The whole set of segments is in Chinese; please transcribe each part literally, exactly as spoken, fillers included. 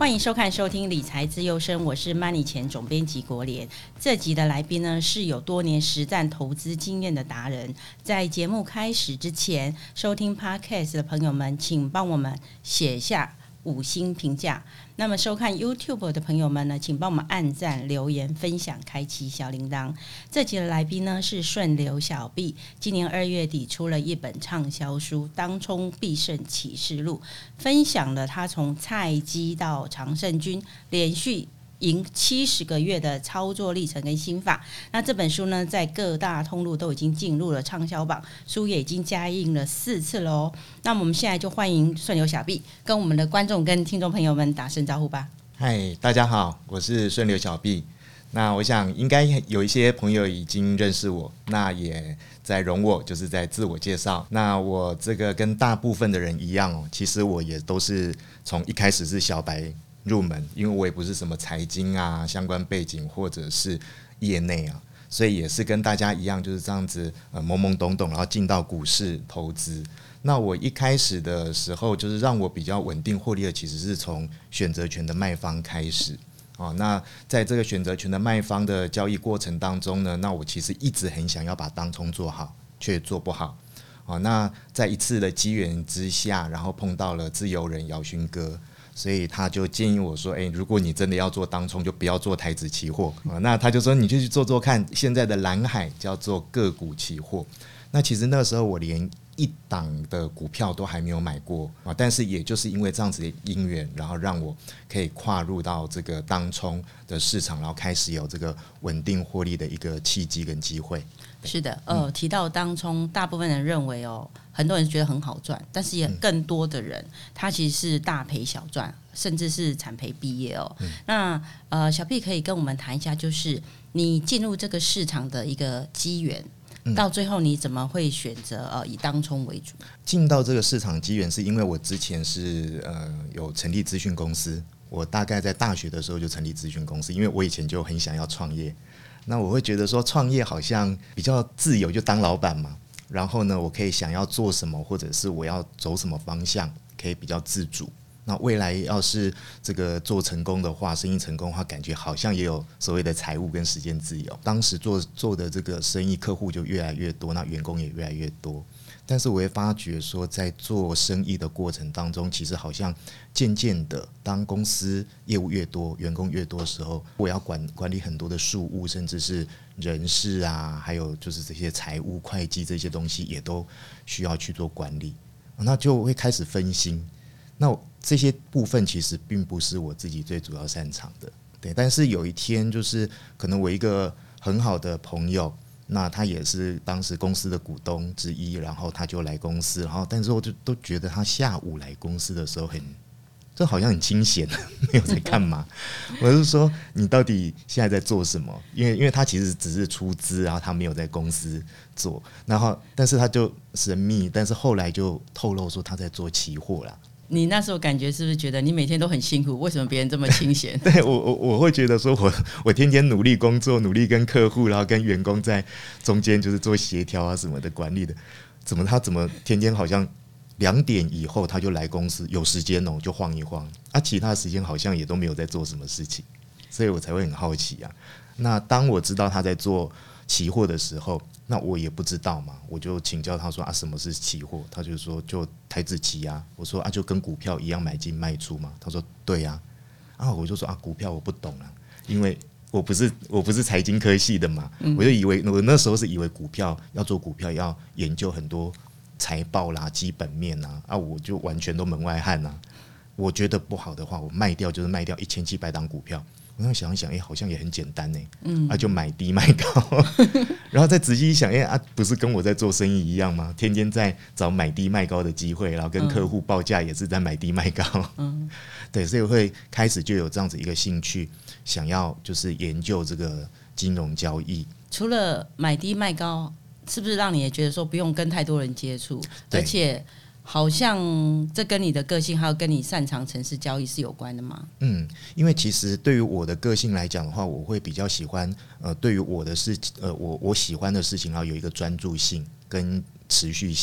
欢迎收看收听理财自由身，我是 Money 钱总编辑国联。这集的来宾呢是有多年实战投资经验的达人。在节目开始之前，收听 Podcast 的朋友们请帮我们写下五星评价。那么收看 YouTube 的朋友们呢，请帮我们按赞、留言、分享、开启小铃铛。这集的来宾呢是顺流小毕，今年二月底出了一本畅销书《当冲必胜启示录》，分享了他从菜鸡到常胜军连续赢七十个月的操作历程跟心法。那这本书呢，在各大通路都已经进入了畅销榜，书也已经加印了四次了哦。那我们现在就欢迎顺流小毕跟我们的观众跟听众朋友们打声招呼吧。 嗨，大家好，我是顺流小毕。那我想应该有一些朋友已经认识我，那也在容我就是在自我介绍。那我这个跟大部分的人一样哦，其实我也都是从一开始是小白入门，因为我也不是什么财经啊相关背景或者是业内啊，所以也是跟大家一样就是这样子呃懵懵懂懂，然后进到股市投资。那我一开始的时候，就是让我比较稳定获利的，其实是从选择权的卖方开始。哦，那在这个选择权的卖方的交易过程当中呢，那我其实一直很想要把当冲做好，却做不好。哦，那在一次的机缘之下，然后碰到了自由人姚勋哥。所以他就建议我说：“哎、欸，如果你真的要做当冲，就不要做台指期货。啊”那他就说：“你就去做做看，现在的蓝海叫做个股期货。”那其实那个时候我连一档的股票都还没有买过啊，但是也就是因为这样子的因缘，然后让我可以跨入到这个当冲的市场，然后开始有这个稳定获利的一个契机跟机会。 是的，呃，提到当冲，大部分人认为哦，很多人觉得很好赚，但是也更多的人，他其实是大赔小赚，甚至是惨赔毕业哦。嗯、那呃，小毕可以跟我们谈一下，就是你进入这个市场的一个机缘。到最后你怎么会选择呃以当冲为主？ 进到这个市场机缘是因为我之前是呃有成立咨询公司，我大概在大学的时候就成立咨询公司，因为我以前就很想要创业。那我会觉得说创业好像比较自由，就当老板嘛。然后呢，我可以想要做什么，或者是我要走什么方向，可以比较自主。那未来要是这个做成功的话，生意成功的话，感觉好像也有所谓的财务跟时间自由。当时做做的这个生意，客户就越来越多，那员工也越来越多。但是我会发觉说，在做生意的过程当中，其实好像渐渐的，当公司业务越多，员工越多的时候，我要管管理很多的事务，甚至是人事啊，还有就是这些财务、会计这些东西，也都需要去做管理，那就会开始分心。那这些部分其实并不是我自己最主要擅长的，对。但是有一天，就是可能我一个很好的朋友，那他也是当时公司的股东之一，然后他就来公司，然后但是我就都觉得他下午来公司的时候很，这好像很清闲，没有在干嘛。我就说你到底现在在做什么？因为因为他其实只是出资，然后他没有在公司做，然后但是他就神秘，但是后来就透露说他在做期货啦。 你那时候感觉是不是觉得你每天都很辛苦？为什么别人这么清闲？ 对，我我我会觉得说我我天天努力工作，努力跟客户，然后跟员工在中间就是做协调啊什么的管理的，怎么他怎么天天好像两点以后他就来公司，有时间哦就晃一晃，啊，其他时间好像也都没有在做什么事情，所以我才会很好奇啊。那当我知道他在做期货的时候，那我也不知道嘛，我就请教他说啊，什么是期货？他就说就台指期啊。我说啊，就跟股票一样买进卖出嘛。他说对啊。啊，我就说啊，股票我不懂啊，因为我不是我不是财经科系的嘛，嗯、我就以为我那时候是以为股票要做股票要研究很多财报啦、基本面啊，啊，我就完全都门外汉啊。我觉得不好的话，我卖掉就是卖掉一千七百档股票。我想一想，哎、欸，好像也很简单呢、欸，嗯，啊，就买低卖高，然后再仔细一想，哎、欸、啊，不是跟我在做生意一样吗？天天在找买低卖高的机会，然后跟客户报价也是在买低卖高，嗯，对，所以会开始就有这样子一个兴趣，想要就是研究这个金融交易。 除了买低卖高，是不是让你也觉得说不用跟太多人接触，而且？好像这跟你的个性还有跟你擅长程式交易是有关的吗？ 嗯，因为其实对于我的个性来讲的话，我会比较喜欢呃，对于我的事呃，我我喜欢的事情，然后有一个专注性跟持续性。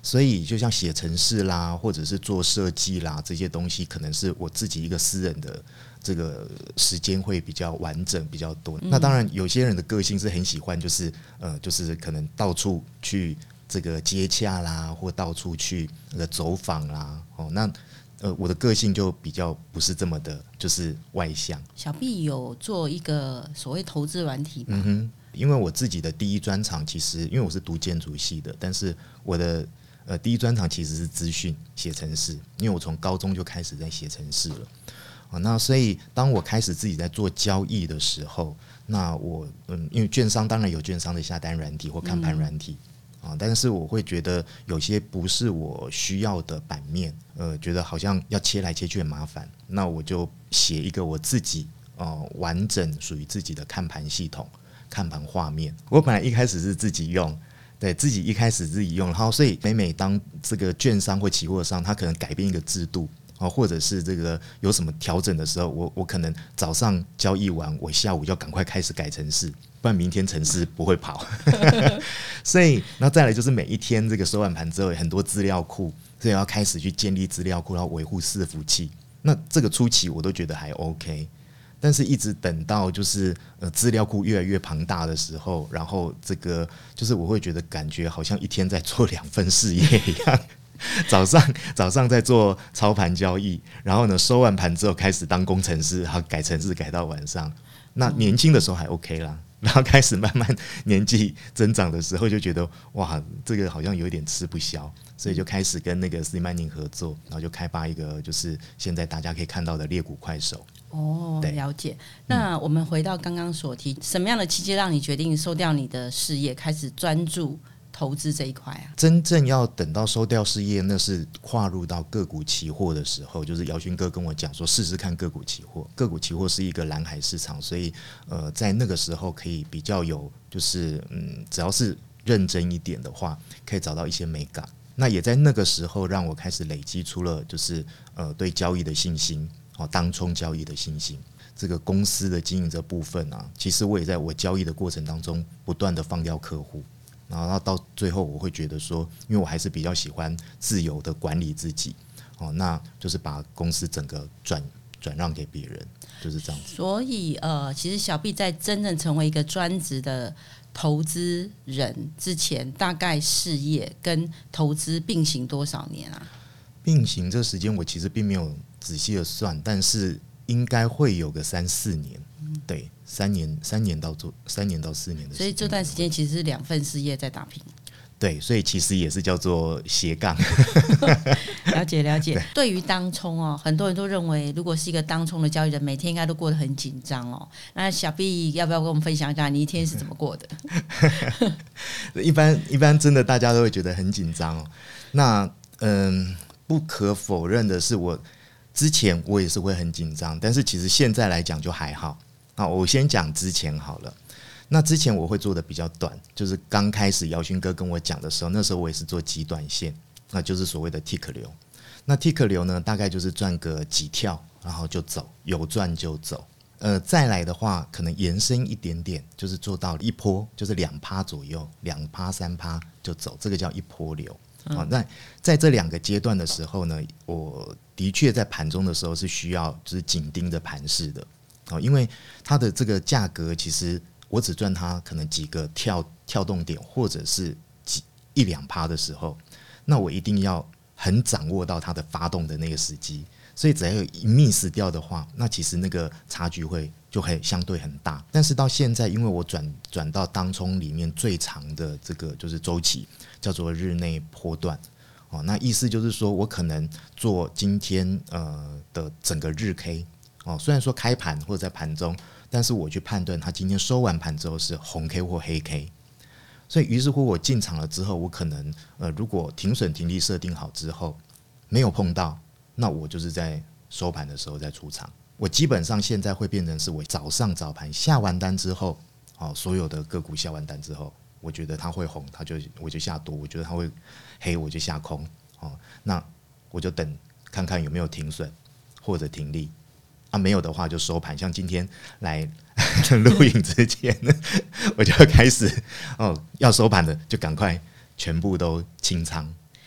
所以就像写程式啦，或者是做设计啦，这些东西可能是我自己一个私人的这个时间会比较完整比较多。嗯、那当然有些人的个性是很喜欢就是呃就是可能到处去这个接洽啦，或到处去那个走访啦，哦那。呃，我的个性就比较不是这么的，就是外向。 小毕有做一个所谓投资软体吗？ 嗯哼，因为我自己的第一专长其实，因为我是读建筑系的，但是我的呃第一专长其实是资讯写程式，因为我从高中就开始在写程式了。哦，那所以当我开始自己在做交易的时候，那我嗯，因为券商当然有券商的下单软体或看盘软体。嗯啊，但是我会觉得有些不是我需要的版面，呃，觉得好像要切来切去很麻烦，那我就写一个我自己呃完整属于自己的看盘系统、看盘画面。我本来一开始是自己用，对自己一开始自己用，然后所以每每当这个券商或期货商他可能改变一个制度。哦，或者是这个有什么调整的时候，我我可能早上交易完，我下午就要赶快开始改程式，不然明天程式不会跑。所以，然后再来就是每一天这个收完盘之后，有很多资料库，所以要开始去建立资料库，然后维护伺服器。那这个初期我都觉得还 OK， 但是一直等到就是呃资料库越来越庞大的时候，然后这个就是我会觉得感觉好像一天在做两份事业一样。早上早上在做操盘交易，然后呢收完盘之后开始当工程师，然后改程式改到晚上。那年轻的时候还 OK 啦，然后开始慢慢年纪增长的时候就觉得哇，这个好像有点吃不消，所以就开始跟那个 C Mining 合作，然后就开发一个就是现在大家可以看到的猎股快手。 哦，了解。那我们回到刚刚所提，什么样的契机让你决定收掉你的事业，开始专注投资这一块啊？ 真正要等到收掉事业，那是跨入到个股期货的时候，就是姚勋哥跟我讲说，试试看个股期货。个股期货是一个蓝海市场，所以呃，在那个时候可以比较有，就是嗯，只要是认真一点的话，可以找到一些美感。那也在那个时候让我开始累积出了就是呃对交易的信心，哦，当冲交易的信心。这个公司的经营这部分啊，其实我也在我交易的过程当中不断的放掉客户。然后到最后我会觉得说，因为我还是比较喜欢自由的管理自己，哦，那就是把公司整个转转让给别人，就是这样子。 所以呃，其实小毕在真正成为一个专职的投资人之前，大概事业跟投资并行多少年啊？ 并行这时间我其实并没有仔细的算，但是应该会有个三四年，嗯、对。三年，三年到做三年到四年的时间， 所以这段时间其实是两份事业在打拼。 对，所以其实也是叫做斜杠。 了解了解。对, 对于当冲哦，很多人都认为，如果是一个当冲的交易人，每天应该都过得很紧张哦。那小毕要不要跟我们分享一下你一天是怎么过的？ 一般一般真的大家都会觉得很紧张哦。那嗯，不可否认的是我。之前我也是会很紧张，但是其实现在来讲就还好。啊，我先讲之前好了。那之前我会做的比较短，就是刚开始姚勋哥跟我讲的时候，那时候我也是做极短线，那就是所谓的 tick 流。那 tick 流呢，大概就是赚个几跳，然后就走，有赚就走。呃，再来的话，可能延伸一点点，就是做到一波，就是两趴左右，两趴三趴就走，这个叫一波流。嗯、哦，那在这两个阶段的时候呢，我的确在盘中的时候是需要就是紧盯着盘势的。哦，因为它的这个价格，其实我只赚它可能几个跳跳动点，或者是几一两趴的时候，那我一定要很掌握到它的发动的那个时机。所以只要有一 miss 掉的话，那其实那个差距会就会相对很大。但是到现在，因为我转转到当冲里面最长的这个就是周期，叫做日内波段。哦，那意思就是说我可能做今天呃的整个日 K。哦，虽然说开盘或者在盘中，但是我去判断它今天收完盘之后是红 K 或黑 K， 所以于是乎我进场了之后，我可能呃如果停损停利设定好之后没有碰到，那我就是在收盘的时候再出场。我基本上现在会变成是我早上早盘下完单之后，哦，所有的个股下完单之后，我觉得它会红，它就我就下多；我觉得它会黑，我就下空。哦，那我就等看看有没有停损或者停利。啊，没有的话就收盘。像今天来录影之前，我就开始哦，要收盘的就赶快全部都清仓。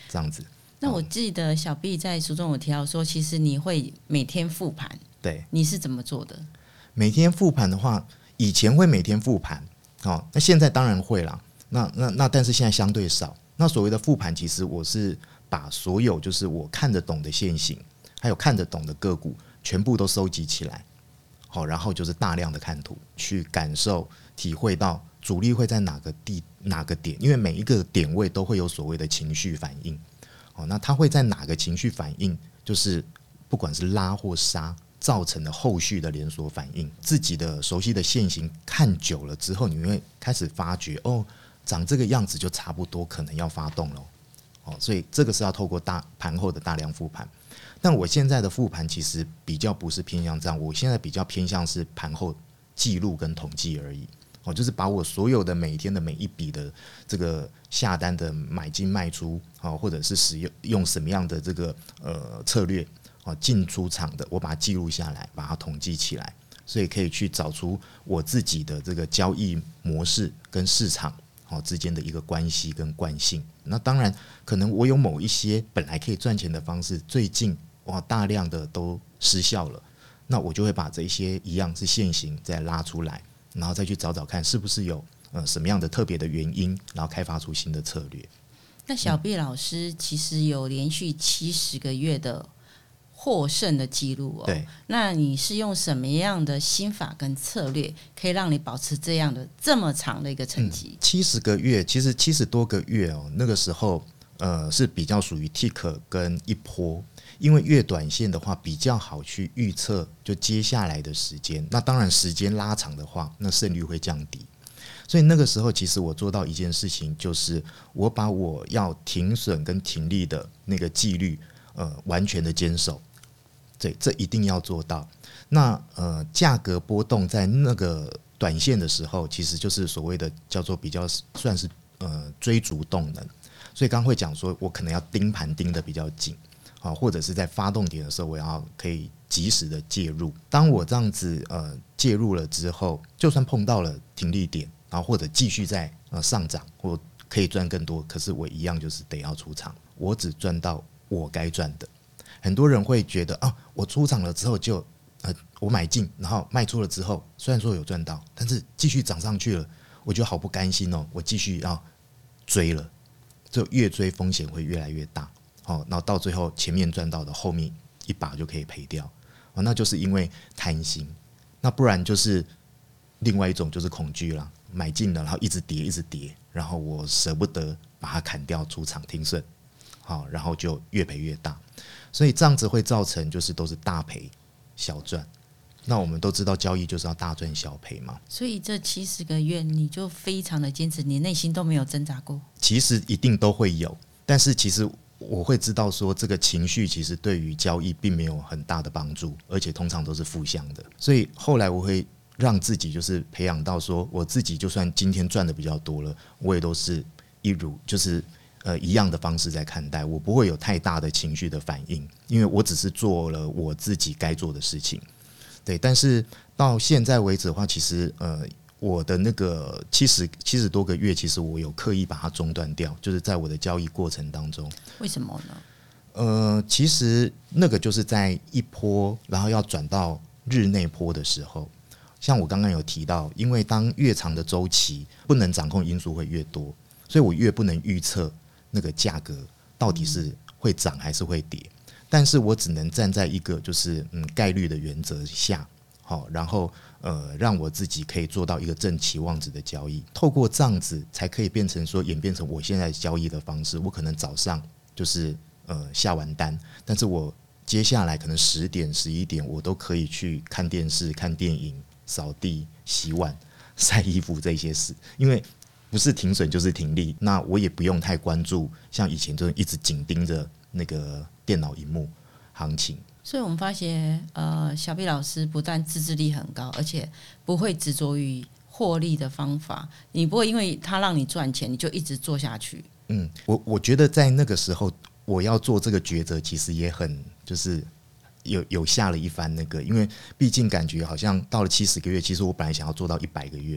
这样子。 那我记得小毕在书中有提到说，其实你会每天复盘， 对， 你是怎么做的？ 每天复盘的话，以前会每天复盘，哦，那现在当然会啦。那那那，但是现在相对少。那所谓的复盘，其实我是把所有就是我看得懂的现行，还有看得懂的个股，全部都收集起来，好，然后就是大量的看图，去感受、体会到主力会在哪个地、哪个点，因为每一个点位都会有所谓的情绪反应。哦，那它会在哪个情绪反应，就是不管是拉或杀，造成的后续的连锁反应。自己的熟悉的线型看久了之后，你会开始发觉，哦，长这个样子就差不多，可能要发动了。哦，所以这个是要透过大盘后的大量复盘。但我现在的复盘其实比较不是偏向这样，我现在比较偏向是盘后记录跟统计而已。哦，就是把我所有的每一天的每一笔的这个下单的买进卖出，哦，或者是使用用什么样的这个呃策略，哦，进出场的，我把它记录下来，把它统计起来，所以可以去找出我自己的这个交易模式跟市场哦之间的一个关系跟惯性。那当然，可能我有某一些本来可以赚钱的方式，最近哇大量的都失效了，那我就会把这一些一样是现行再拉出来。然后再去找找看是不是有呃什么样的特别的原因，然后开发出新的策略。 那小毕老师其实有连续七十个月的获胜的记录哦。 对， 那你是用什么样的心法跟策略，可以让你保持这样的这么长的一个成绩？ 七、嗯、十个月，其实七十多个月哦，那个时候呃是比较属于 tick 跟一波。因为越短线的话比较好去预测就接下来的时间，那当然时间拉长的话那胜率会降低，所以那个时候其实我做到一件事情，就是我把我要停损跟停利的那个纪律呃完全的坚守，对，这一定要做到。那呃价格波动在那个短线的时候，其实就是所谓的叫做比较算是呃追逐动能，所以刚刚会讲说我可能要盯盘盯得比较紧，好，或者是在发动点的时候，我要可以及时的介入。当我这样子呃介入了之后，就算碰到了停利点，然后或者继续在呃上涨，或可以赚更多，可是我一样就是得要出场，我只赚到我该赚的。很多人会觉得啊，我出场了之后就呃我买进，然后卖出了之后，虽然说有赚到，但是继续涨上去了，我就好不甘心哦，我继续要追了，就越追风险会越来越大。哦，然后到最后前面赚到的，后面一把就可以赔掉，哦，那就是因为贪心。那不然就是另外一种就是恐惧啦，买进了然后一直跌一直跌，然后我舍不得把它砍掉出场停损，好，然后就越赔越大，所以这样子会造成就是都是大赔小赚。那我们都知道交易就是要大赚小赔嘛， 所以这七十个月你就非常的坚持，你内心都没有挣扎过？ 其实一定都会有，但是其实我会知道说这个情绪其实对于交易并没有很大的帮助，而且通常都是负向的，所以后来我会让自己就是培养到说，我自己就算今天赚的比较多了，我也都是一如就是呃一样的方式在看待，我不会有太大的情绪的反应，因为我只是做了我自己该做的事情。对，但是到现在为止的话，其实呃我的那个七十七十多个月，其实我有刻意把它中断掉，就是在我的交易过程当中。 为什么呢？ 呃，其实那个就是在一波，然后要转到日内波的时候，像我刚刚有提到，因为当越长的周期不能掌控因素会越多，所以我越不能预测那个价格到底是会涨还是会跌。但是我只能站在一个就是嗯概率的原则下，好，然后呃让我自己可以做到一个正期望值的交易，透过这样子才可以变成说演变成我现在交易的方式。我可能早上就是呃下完单，但是我接下来可能十点十一点我都可以去看电视、看电影、扫地、洗碗、晒衣服这些事，因为不是停损就是停利，那我也不用太关注，像以前就一直紧盯着那个电脑萤幕行情。 所以我们发现呃，小毕老师不但自制力很高，而且不会执着于获利的方法，你不会因为他让你赚钱你就一直做下去。 嗯，我我觉得在那个时候我要做这个抉择其实也很就是有有下了一番那个，因为毕竟感觉好像到了七十个月，其实我本来想要做到一百个月的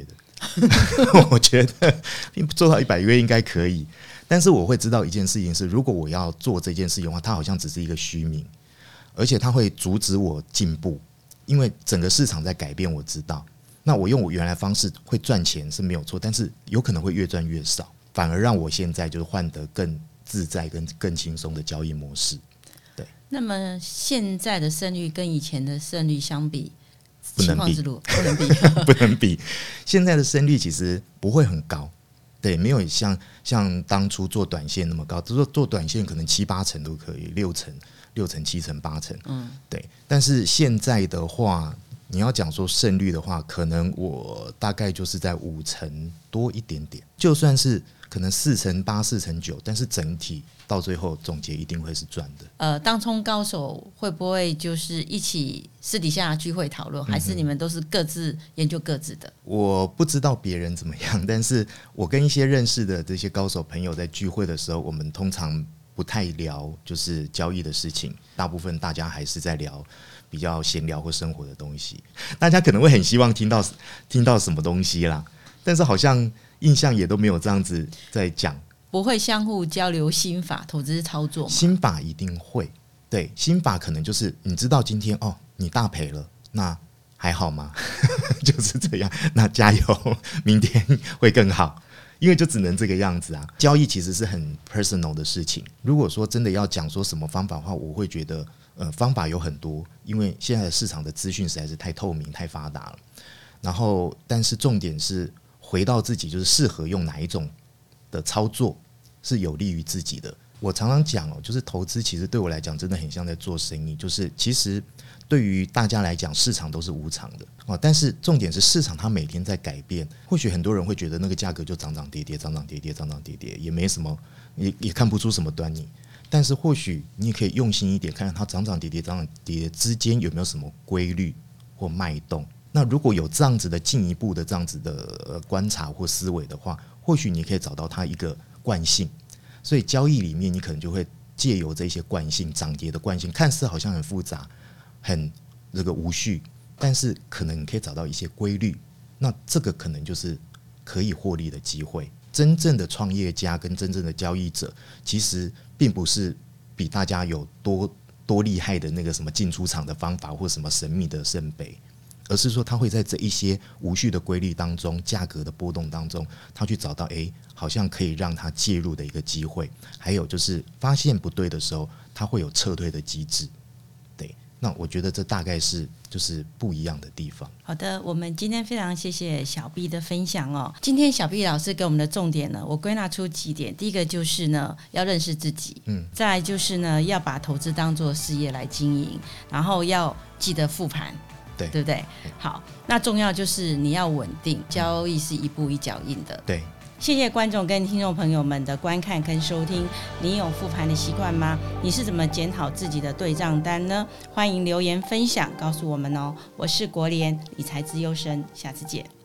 我觉得做到一百个月应该可以，但是我会知道一件事情是，如果我要做这件事情的话，它好像只是一个虚名，而且它会阻止我进步，因为整个市场在改变，我知道。那我用我原来方式会赚钱是没有错，但是有可能会越赚越少，反而让我现在就是换得更自在跟更轻松的交易模式。对， 那么现在的胜率跟以前的胜率相比， 不能比， 不能比， 不能比。现在的胜率其实不会很高，对，没有像像当初做短线那么高。做做短线可能七八成都可以，六成、六成、七成、八成，嗯，对。但是现在的话，你要讲说胜率的话，可能我大概就是在五成多一点点。就算是可能四成八、四成九，但是整体到最后总结一定会是赚的。 呃，当冲高手会不会就是一起私底下聚会讨论，还是你们都是各自研究各自的？ 我不知道别人怎么样，但是我跟一些认识的这些高手朋友在聚会的时候，我们通常不太聊就是交易的事情，大部分大家还是在聊比较闲聊或生活的东西。大家可能会很希望听到听到什么东西啦，但是好像印象也都没有这样子在讲。 不会相互交流心法投资操作吗？ 心法一定会，对，心法可能就是你知道今天哦你大赔了，那还好吗？就是这样，那加油，明天会更好。因为就只能这个样子啊。交易其实是很 personal 的事情，如果说真的要讲说什么方法的话，我会觉得呃方法有很多，因为现在的市场的资讯实在是太透明太发达了。然后但是重点是回到自己，就是适合用哪一种的操作是有利于自己的。我常常讲哦，就是投资其实对我来讲真的很像在做生意，就是其实对于大家来讲市场都是无常的哦，但是重点是市场它每天在改变。或许很多人会觉得那个价格就涨涨跌跌涨涨跌跌涨涨跌跌，也没什么，也也看不出什么端倪。但是或许你也可以用心一点，看看它涨涨跌跌涨涨跌跌之间有没有什么规律或脉动。那如果有这样子的进一步的这样子的观察或思维的话，或许你可以找到它一个惯性。所以交易里面你可能就会借由这些惯性，涨跌的惯性，看似好像很复杂很这个无序，但是可能你可以找到一些规律，那这个可能就是可以获利的机会。真正的创业家跟真正的交易者其实并不是比大家有多多厉害的那个什么进出场的方法或什么神秘的圣杯，而是说他会在这一些无序的规律当中，价格的波动当中，他去找到诶好像可以让他介入的一个机会。还有就是发现不对的时候，他会有撤退的机制。对，那我觉得这大概是就是不一样的地方。 好的，我们今天非常谢谢小 B 的分享哦。今天小 B 老师给我们的重点呢，我归纳出几点。第一个就是呢，要认识自己，嗯，再来就是呢，要把投资当作事业来经营，然后要记得复盘。对，对不对？好，那重要就是你要稳定，交易是一步一脚印的。 对， 谢谢观众跟听众朋友们的观看跟收听。你有复盘的习惯吗？你是怎么检讨自己的对账单呢？欢迎留言分享告诉我们哦。我是国联理财自优生，下次见。